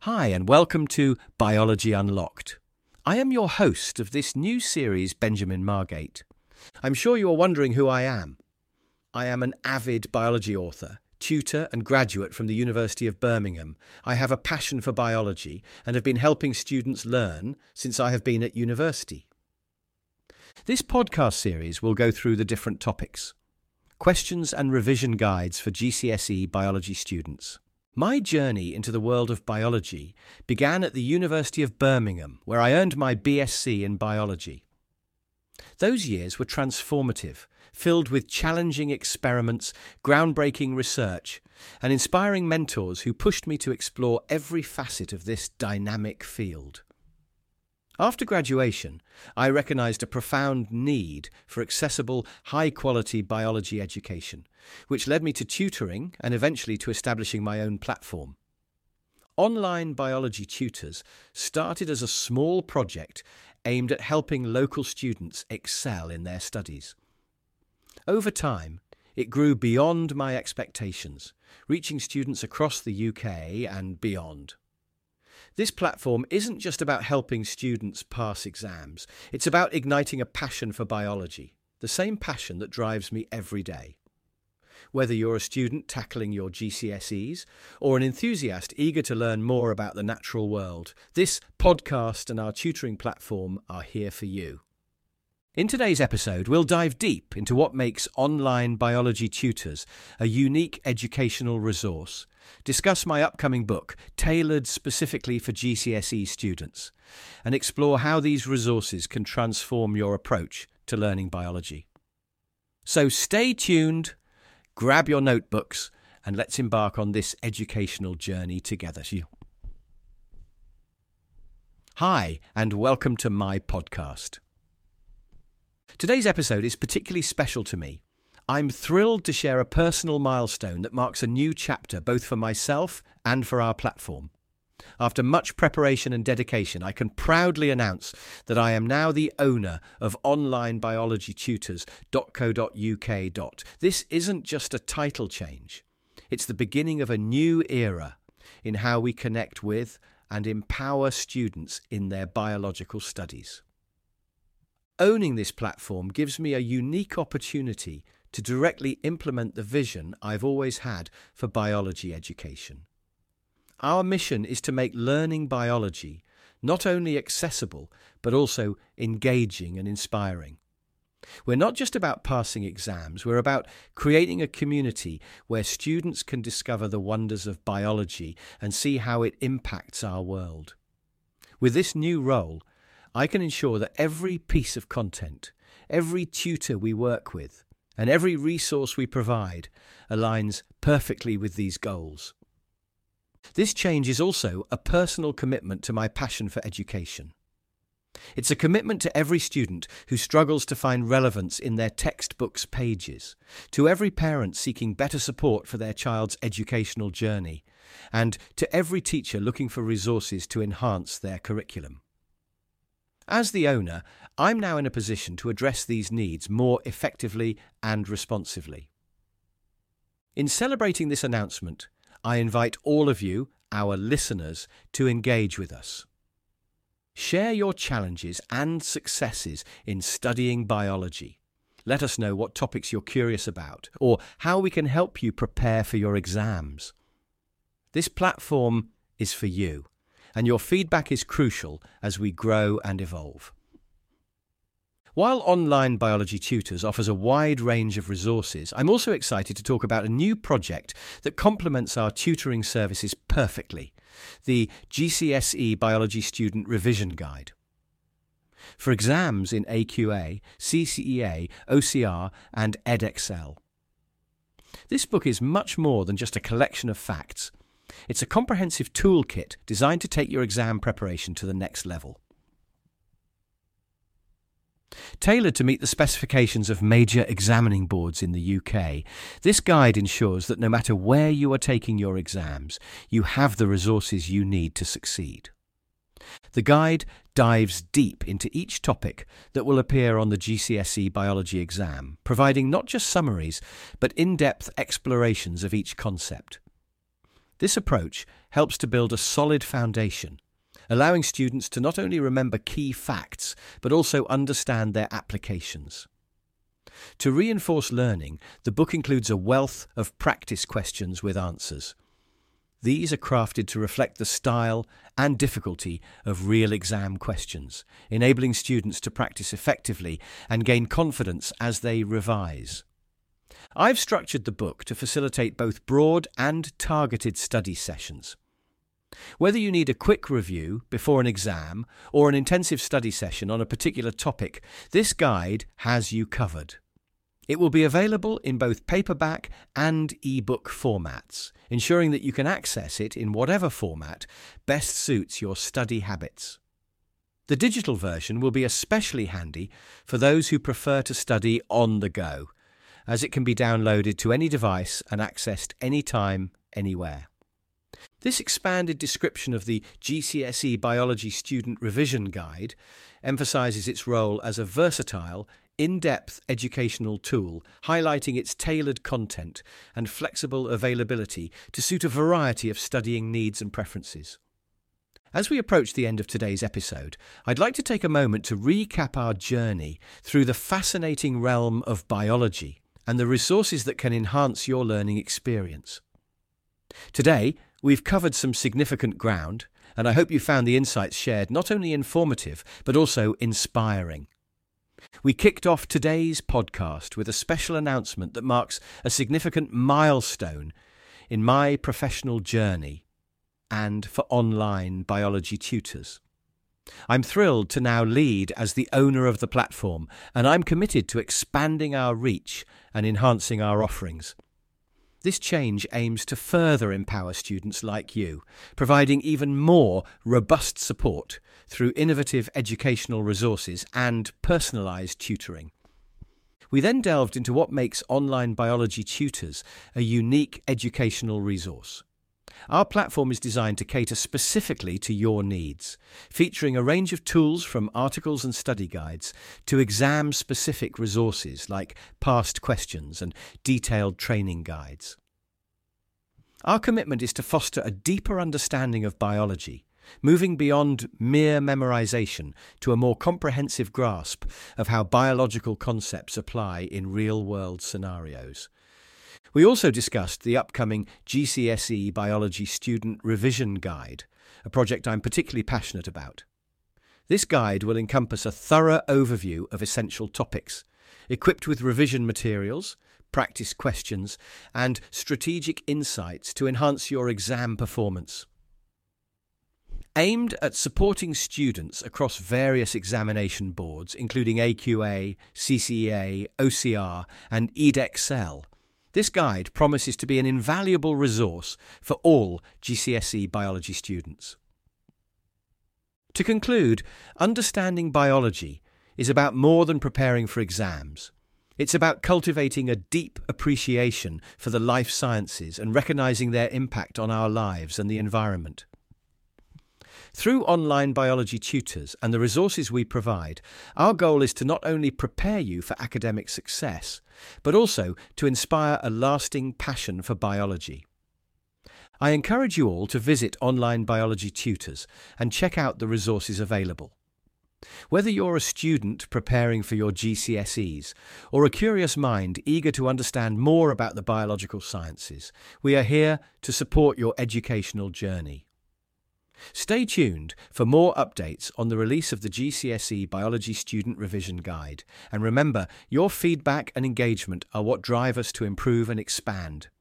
Hi, and welcome to Biology Unlocked. I am your host of this new series, Benjamin Margate. I'm sure you are wondering who I am. I am an avid biology author, tutor and graduate from the University of Birmingham. I have a passion for biology and have been helping students learn since I have been at university. This podcast series will go through the different topics. Questions and revision guides for GCSE biology students. My journey into the world of biology began at the University of Birmingham, where I earned my BSc in biology. Those years were transformative, filled with challenging experiments, groundbreaking research, and inspiring mentors who pushed me to explore every facet of this dynamic field. After graduation, I recognised a profound need for accessible, high-quality biology education, which led me to tutoring and eventually to establishing my own platform. Online Biology Tutors started as a small project aimed at helping local students excel in their studies. Over time, it grew beyond my expectations, reaching students across the UK and beyond. This platform isn't just about helping students pass exams, it's about igniting a passion for biology, the same passion that drives me every day. Whether you're a student tackling your GCSEs or an enthusiast eager to learn more about the natural world, this podcast and our tutoring platform are here for you. In today's episode, we'll dive deep into what makes Online Biology Tutors a unique educational resource, discuss my upcoming book, tailored specifically for GCSE students, and explore how these resources can transform your approach to learning biology. So stay tuned, grab your notebooks, and let's embark on this educational journey together. Hi, and welcome to my podcast. Today's episode is particularly special to me. I'm thrilled to share a personal milestone that marks a new chapter both for myself and for our platform. After much preparation and dedication, I can proudly announce that I am now the owner of onlinebiologytutors.co.uk. This isn't just a title change. It's the beginning of a new era in how we connect with and empower students in their biological studies. Owning this platform gives me a unique opportunity to directly implement the vision I've always had for biology education. Our mission is to make learning biology not only accessible, but also engaging and inspiring. We're not just about passing exams, we're about creating a community where students can discover the wonders of biology and see how it impacts our world. With this new role, I can ensure that every piece of content, every tutor we work with, and every resource we provide aligns perfectly with these goals. This change is also a personal commitment to my passion for education. It's a commitment to every student who struggles to find relevance in their textbook's pages, to every parent seeking better support for their child's educational journey, and to every teacher looking for resources to enhance their curriculum. As the owner, I'm now in a position to address these needs more effectively and responsively. In celebrating this announcement, I invite all of you, our listeners, to engage with us. Share your challenges and successes in studying biology. Let us know what topics you're curious about or how we can help you prepare for your exams. This platform is for you, and your feedback is crucial as we grow and evolve. While Online Biology Tutors offers a wide range of resources, I'm also excited to talk about a new project that complements our tutoring services perfectly, the GCSE Biology Student Revision Guide. For exams in AQA, CCEA, OCR and Edexcel. This book is much more than just a collection of facts. It's a comprehensive toolkit designed to take your exam preparation to the next level. Tailored to meet the specifications of major examining boards in the UK, this guide ensures that no matter where you are taking your exams, you have the resources you need to succeed. The guide dives deep into each topic that will appear on the GCSE biology exam, providing not just summaries, but in-depth explorations of each concept. This approach helps to build a solid foundation, allowing students to not only remember key facts, but also understand their applications. To reinforce learning, the book includes a wealth of practice questions with answers. These are crafted to reflect the style and difficulty of real exam questions, enabling students to practice effectively and gain confidence as they revise. I've structured the book to facilitate both broad and targeted study sessions. Whether you need a quick review before an exam or an intensive study session on a particular topic, this guide has you covered. It will be available in both paperback and e-book formats, ensuring that you can access it in whatever format best suits your study habits. The digital version will be especially handy for those who prefer to study on the go, as it can be downloaded to any device and accessed anytime, anywhere. This expanded description of the GCSE Biology Student Revision Guide emphasises its role as a versatile, in-depth educational tool, highlighting its tailored content and flexible availability to suit a variety of studying needs and preferences. As we approach the end of today's episode, I'd like to take a moment to recap our journey through the fascinating realm of biology and the resources that can enhance your learning experience. Today, we've covered some significant ground, and I hope you found the insights shared not only informative, but also inspiring. We kicked off today's podcast with a special announcement that marks a significant milestone in my professional journey and for online biology tutors. I'm thrilled to now lead as the owner of the platform, and I'm committed to expanding our reach and enhancing our offerings. This change aims to further empower students like you, providing even more robust support through innovative educational resources and personalised tutoring. We then delved into what makes online biology tutors a unique educational resource. Our platform is designed to cater specifically to your needs, featuring a range of tools from articles and study guides to exam-specific resources like past questions and detailed training guides. Our commitment is to foster a deeper understanding of biology, moving beyond mere memorization to a more comprehensive grasp of how biological concepts apply in real-world scenarios. We also discussed the upcoming GCSE Biology Student Revision Guide, a project I'm particularly passionate about. This guide will encompass a thorough overview of essential topics, equipped with revision materials, practice questions, and strategic insights to enhance your exam performance. Aimed at supporting students across various examination boards, including AQA, CCEA, OCR, and Edexcel, this guide promises to be an invaluable resource for all GCSE biology students. To conclude, understanding biology is about more than preparing for exams. It's about cultivating a deep appreciation for the life sciences and recognising their impact on our lives and the environment. Through online biology tutors and the resources we provide, our goal is to not only prepare you for academic success, but also to inspire a lasting passion for biology. I encourage you all to visit Online Biology Tutors and check out the resources available. Whether you're a student preparing for your GCSEs or a curious mind eager to understand more about the biological sciences, we are here to support your educational journey. Stay tuned for more updates on the release of the GCSE Biology Student Revision Guide. And remember, your feedback and engagement are what drive us to improve and expand.